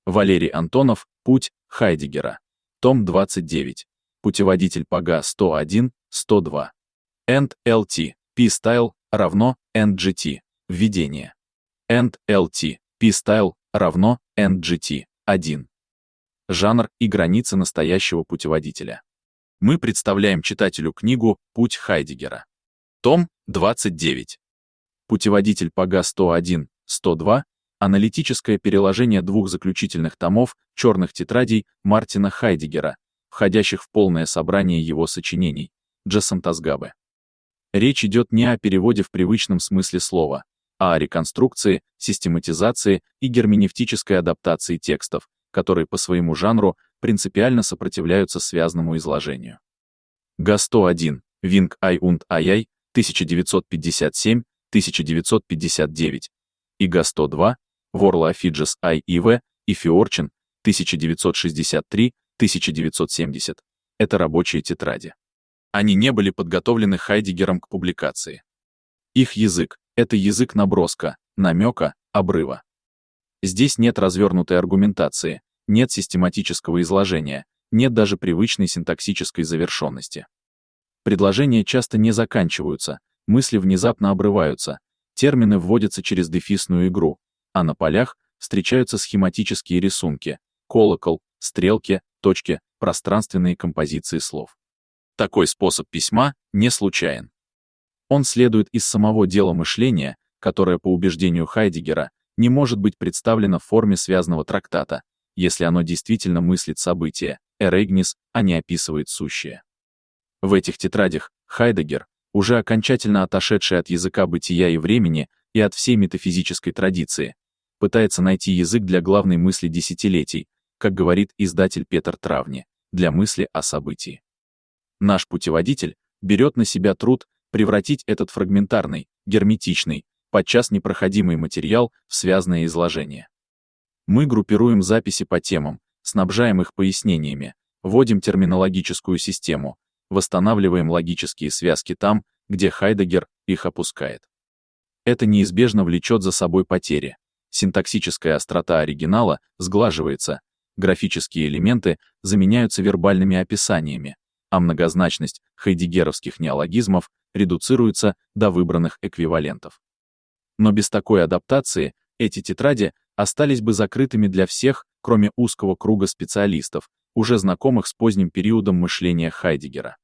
Валерий Антонов, Путь Хайдеггера. Том 29. Путеводитель по ГА-101, 102. End-LT, P-Style равно End-GT. Введение. End-LT, P-Style равно End-GT. 1. Жанр и границы настоящего путеводителя. Мы представляем читателю книгу «Путь Хайдеггера». Том 29. Путеводитель по ГА-101, 102. Аналитическое переложение двух заключительных томов «Черных тетрадей» Мартина Хайдеггера, входящих в полное собрание его сочинений, Джасантасгабе. Речь идет не о переводе в привычном смысле слова, а о реконструкции, систематизации и герменевтической адаптации текстов, которые по своему жанру принципиально сопротивляются связному изложению. ГА-101, Винг Ай und Ай, 1957-1959, и ГА-102, Ворла Афиджес Ай и В. и Фиорчин, 1963-1970. Это рабочие тетради. Они не были подготовлены Хайдеггером к публикации. Их язык — это язык наброска, намека, обрыва. Здесь нет развернутой аргументации, нет систематического изложения, нет даже привычной синтаксической завершенности. Предложения часто не заканчиваются, мысли внезапно обрываются, термины вводятся через дефисную игру, а на полях встречаются схематические рисунки, колокол, стрелки, точки, пространственные композиции слов. Такой способ письма не случайен. Он следует из самого дела мышления, которое, по убеждению Хайдеггера, не может быть представлено в форме связанного трактата, если оно действительно мыслит события, эрейгнис, а не описывает сущее. В этих тетрадях Хайдеггер, уже окончательно отошедший от языка бытия и времени и от всей метафизической традиции, пытается найти язык для главной мысли десятилетий, как говорит издатель Петр Травни, для мысли о событии. Наш путеводитель берет на себя труд превратить этот фрагментарный, герметичный, подчас непроходимый материал в связное изложение. Мы группируем записи по темам, снабжаем их пояснениями, вводим терминологическую систему, восстанавливаем логические связки там, где Хайдеггер их опускает. Это неизбежно влечет за собой потери. Синтаксическая острота оригинала сглаживается, графические элементы заменяются вербальными описаниями, а многозначность хайдеггеровских неологизмов редуцируется до выбранных эквивалентов. Но без такой адаптации эти тетради остались бы закрытыми для всех, кроме узкого круга специалистов, уже знакомых с поздним периодом мышления Хайдеггера.